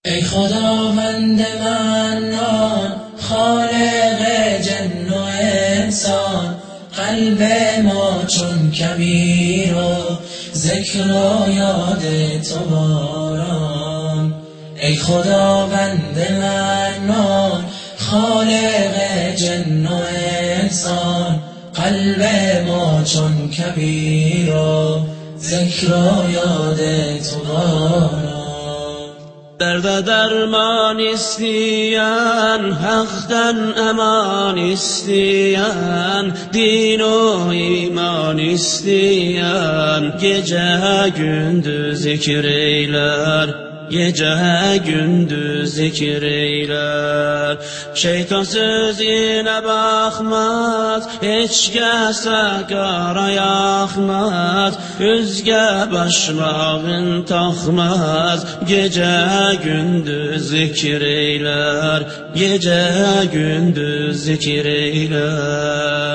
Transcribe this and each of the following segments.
ای خداوند منان، خالق جن و انسان، قلب ما چون کبیر و ذکر و یاد تو باران. ای خداوند منان، خالق جن و انسان، قلب ما چون کبیر و ذکر و یاد تو باران. درد درمان استیان، حقدن امان استیان، din و iman isteyen, gece gündüz zikir eyler, gece gündüz zikir eyler. Şeytan sözüne bakmaz, hiç kəsə qara yaxmaz, özgə başmağın taxmaz, gece gündüz zikir eyler, gece gündüz zikir eyler.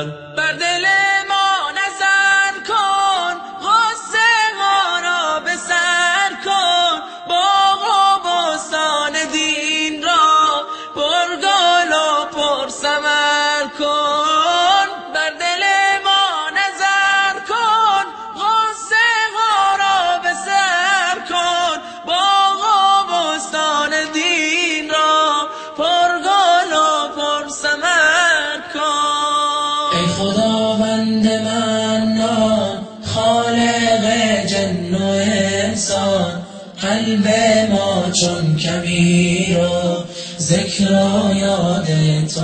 ای خداوند منان، خالق جن و انسان، قلب ما چون کبیر و ذکر و یاد تو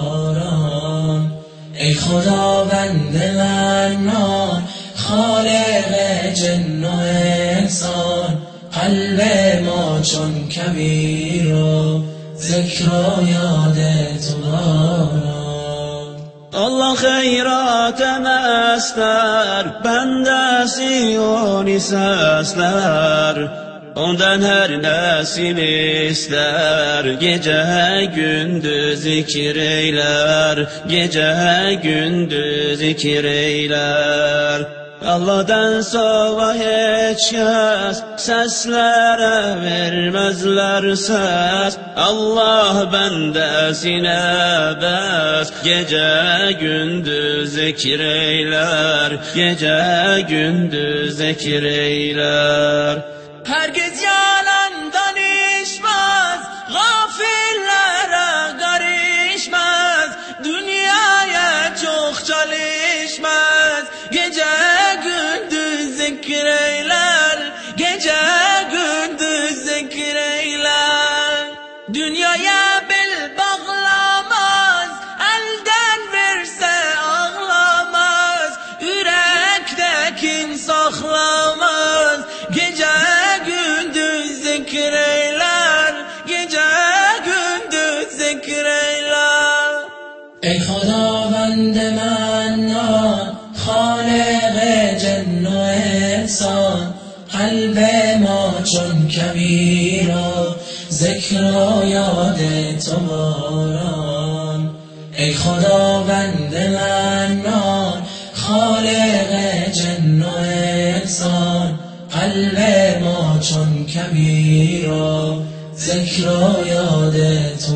باران. ای خداوند منان، خالق جن و انسان، قلب ما چون کبیر و ذکر و یاد تو باران. Allah xeyrat əməzlər, bəndəsi onu səslər, ondan hər nəsil istər, gecə gündüz zikir eylər, gecə gündüz zikir eylər. Allah'dan sonra heç kəs səslərə verməzlər səs, Allah bəndəsinə bəs, gecə gündüz zikir eylər, gecə gündüz zikir eylər. Herkes yalan danışmaz, gafillere karışmaz, dünyaya çok çalışmaz, gece gündüz zikir eyler, gece gündüz zikir eyler. Dünyaya bel bağlamaz, elden verse ağlamaz, yürektekin saklamaz, gece gündüz zikir eyler, gece gündüz zikir eyler. Ey خداوند منان، خالق جن و انسان، قلب ما چون کبیر و ذکر و یاد تو باران. ای خداوند منان، خالق جن و انسان، قلب ما چون کبیر و ذکر و یاد تو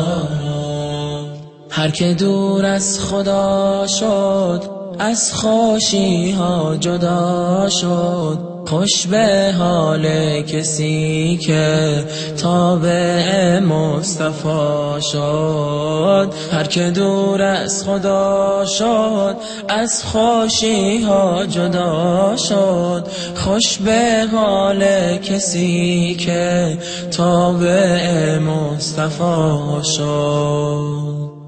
باران. هر که دور از خدا شد، از خوشی ها جدا شد، خوش به حال کسی که تابع مصطفی شد. هر که دور از خدا شد، از خوشی ها جدا شد، خوش به حال کسی که تابع مصطفی شد.